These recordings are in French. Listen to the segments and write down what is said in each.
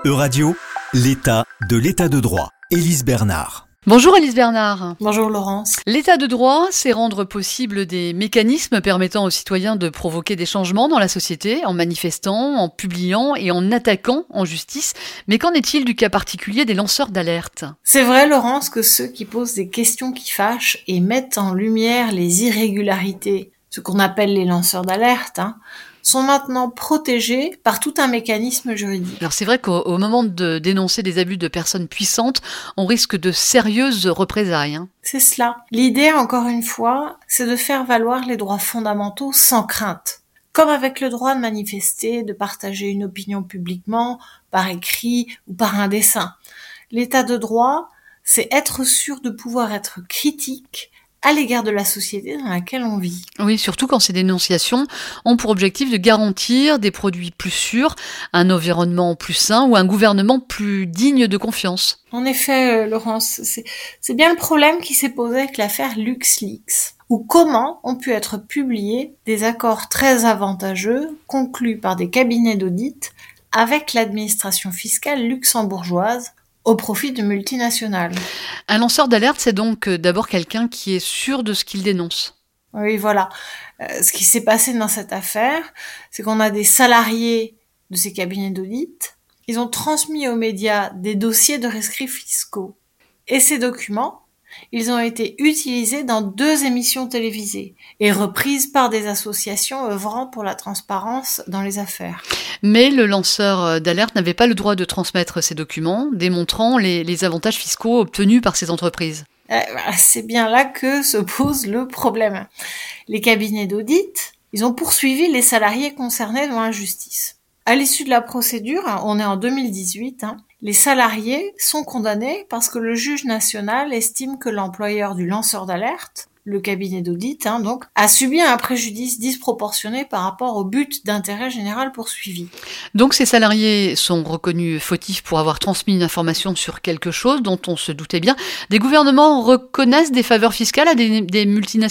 Euradio, l'état de droit. Élise Bernard. Bonjour Élise Bernard. Bonjour Laurence. L'état de droit, c'est rendre possible des mécanismes permettant aux citoyens de provoquer des changements dans la société en manifestant, en publiant et en attaquant en justice. Mais qu'en est-il du cas particulier des lanceurs d'alerte ? C'est vrai Laurence que ceux qui posent des questions qui fâchent et mettent en lumière les irrégularités, ce qu'on appelle les lanceurs d'alerte, sont maintenant protégés par tout un mécanisme juridique. Alors c'est vrai qu'au moment de dénoncer des abus de personnes puissantes, on risque de sérieuses représailles. C'est cela. L'idée, encore une fois, c'est de faire valoir les droits fondamentaux sans crainte. Comme avec le droit de manifester, de partager une opinion publiquement, par écrit ou par un dessin. L'état de droit, c'est être sûr de pouvoir être critique à l'égard de la société dans laquelle on vit. Oui, surtout quand ces dénonciations ont pour objectif de garantir des produits plus sûrs, un environnement plus sain ou un gouvernement plus digne de confiance. En effet, Laurence, c'est bien le problème qui s'est posé avec l'affaire LuxLeaks, où comment ont pu être publiés des accords très avantageux conclus par des cabinets d'audit avec l'administration fiscale luxembourgeoise au profit de multinationales. Un lanceur d'alerte, c'est donc d'abord quelqu'un qui est sûr de ce qu'il dénonce. Oui, voilà. Ce qui s'est passé dans cette affaire, c'est qu'on a des salariés de ces cabinets d'audit. Ils ont transmis aux médias des dossiers de rescrits fiscaux. Et ces documents, ils ont été utilisés dans 2 émissions télévisées et reprises par des associations œuvrant pour la transparence dans les affaires. Mais le lanceur d'alerte n'avait pas le droit de transmettre ces documents, démontrant les avantages fiscaux obtenus par ces entreprises. C'est bien là que se pose le problème. Les cabinets d'audit, ils ont poursuivi les salariés concernés devant la justice. À l'issue de la procédure, on est en 2018, les salariés sont condamnés parce que le juge national estime que l'employeur du lanceur d'alerte, le cabinet d'audit, donc, a subi un préjudice disproportionné par rapport au but d'intérêt général poursuivi. Donc ces salariés sont reconnus fautifs pour avoir transmis une information sur quelque chose dont on se doutait bien. Des gouvernements reconnaissent des faveurs fiscales à des multinationales ?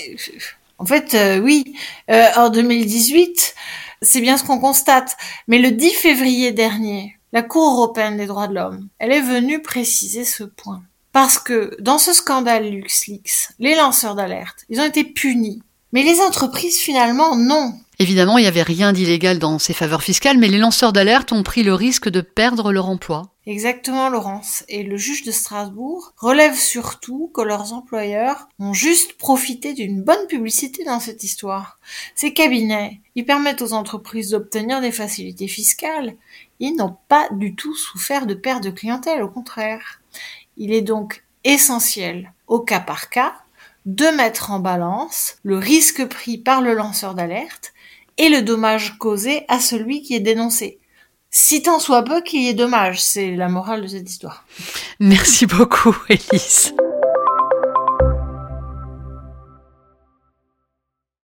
En fait, oui. En 2018, c'est bien ce qu'on constate. Mais le 10 février dernier, la Cour européenne des droits de l'homme, elle est venue préciser ce point. Parce que dans ce scandale LuxLeaks, les lanceurs d'alerte, ils ont été punis. Mais les entreprises, finalement, non. Évidemment, il n'y avait rien d'illégal dans ces faveurs fiscales, mais les lanceurs d'alerte ont pris le risque de perdre leur emploi. Exactement, Laurence. Et le juge de Strasbourg relève surtout que leurs employeurs ont juste profité d'une bonne publicité dans cette histoire. Ces cabinets, ils permettent aux entreprises d'obtenir des facilités fiscales. Ils n'ont pas du tout souffert de perte de clientèle, au contraire. Il est donc essentiel, au cas par cas, de mettre en balance le risque pris par le lanceur d'alerte et le dommage causé à celui qui est dénoncé. Si tant soit peu qu'il y ait dommage, c'est la morale de cette histoire. Merci beaucoup, Élise.